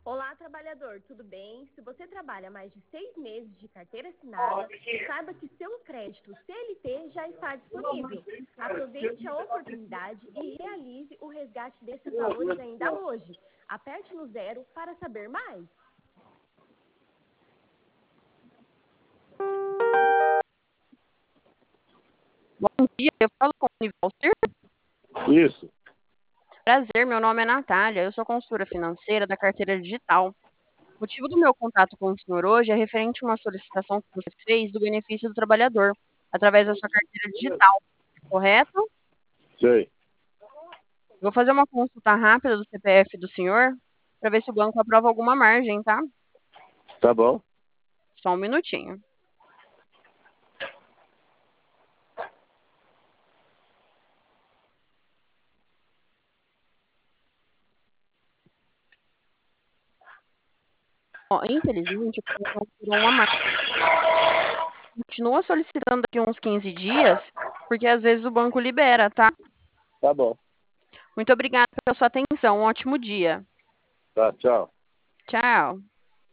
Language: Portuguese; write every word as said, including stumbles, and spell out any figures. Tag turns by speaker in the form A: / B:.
A: Olá, trabalhador, tudo bem? Se você trabalha mais de seis meses de carteira assinada, saiba que seu crédito C L T já está disponível. Aproveite a oportunidade e realize o resgate desses valores ainda hoje. Aperte no zero para saber mais.
B: Bom dia, eu falo com o Nivalcir.
C: Isso.
B: Prazer, meu nome é Natália, eu sou consultora financeira da carteira digital. O motivo do meu contato com o senhor hoje é referente a uma solicitação que você fez do benefício do trabalhador, através da sua carteira digital, correto?
C: Sei.
B: Vou fazer uma consulta rápida do C P F do senhor, para ver se o banco aprova alguma margem, tá?
C: Tá bom.
B: Só um minutinho. Ó, infelizmente, o banco não aprovou uma margem. Continua solicitando daqui uns quinze dias, porque às vezes o banco libera, tá?
C: Tá bom.
B: Muito obrigada pela sua atenção. Um ótimo dia.
C: Tá, tchau.
B: Tchau.